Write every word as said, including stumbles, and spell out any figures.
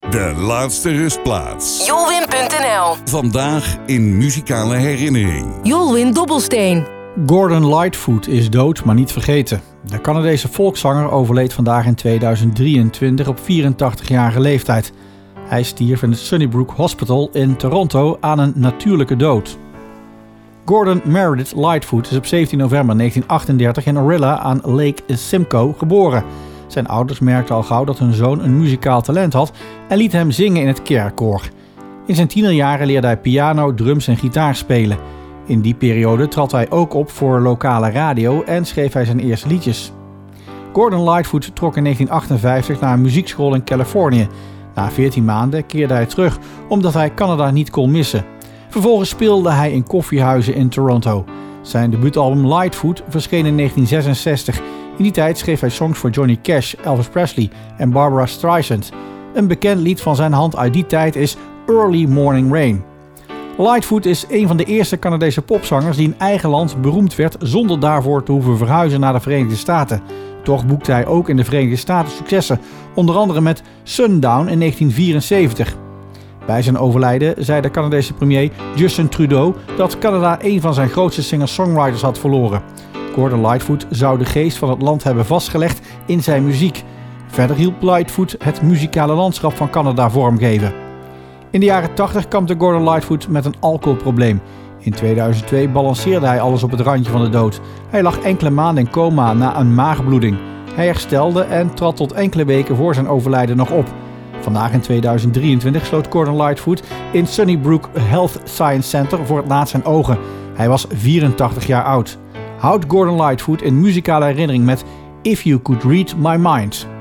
De laatste rustplaats. Jolwin punt n l. Vandaag in muzikale herinnering. Jolwin Dobbelsteen. Gordon Lightfoot is dood, maar niet vergeten. De Canadese volkszanger overleed vandaag in tweeduizend drieëntwintig op vierentachtigjarige leeftijd. Hij stierf in het Sunnybrook Hospital in Toronto aan een natuurlijke dood. Gordon Meredith Lightfoot is op zeventien november negentien achtendertig in Orilla aan Lake Simcoe geboren. Zijn ouders merkten al gauw dat hun zoon een muzikaal talent had en lieten hem zingen in het kerkkoor. In zijn tienerjaren leerde hij piano, drums en gitaar spelen. In die periode trad hij ook op voor lokale radio en schreef hij zijn eerste liedjes. Gordon Lightfoot trok in negentien achtenvijftig naar een muziekschool in Californië. Na veertien maanden keerde hij terug omdat hij Canada niet kon missen. Vervolgens speelde hij in koffiehuizen in Toronto. Zijn debuutalbum Lightfoot verscheen in negentien zesenzestig. In die tijd schreef hij songs voor Johnny Cash, Elvis Presley en Barbara Streisand. Een bekend lied van zijn hand uit die tijd is Early Morning Rain. Lightfoot is een van de eerste Canadese popzangers die in eigen land beroemd werd zonder daarvoor te hoeven verhuizen naar de Verenigde Staten. Toch boekte hij ook in de Verenigde Staten successen, onder andere met Sundown in negentien vierenzeventig. Bij zijn overlijden zei de Canadese premier Justin Trudeau dat Canada een van zijn grootste singer-songwriters had verloren. Gordon Lightfoot zou de geest van het land hebben vastgelegd in zijn muziek. Verder hielp Lightfoot het muzikale landschap van Canada vormgeven. In de jaren tachtig kampte Gordon Lightfoot met een alcoholprobleem. In tweeduizend twee balanceerde hij alles op het randje van de dood. Hij lag enkele maanden in coma na een maagbloeding. Hij herstelde en trad tot enkele weken voor zijn overlijden nog op. Vandaag in tweeduizend drieëntwintig sloot Gordon Lightfoot in Sunnybrook Health Science Center voor het laatst zijn ogen. Hij was vierentachtig jaar oud. Houd Gordon Lightfoot in muzikale herinnering met If You Could Read My Mind.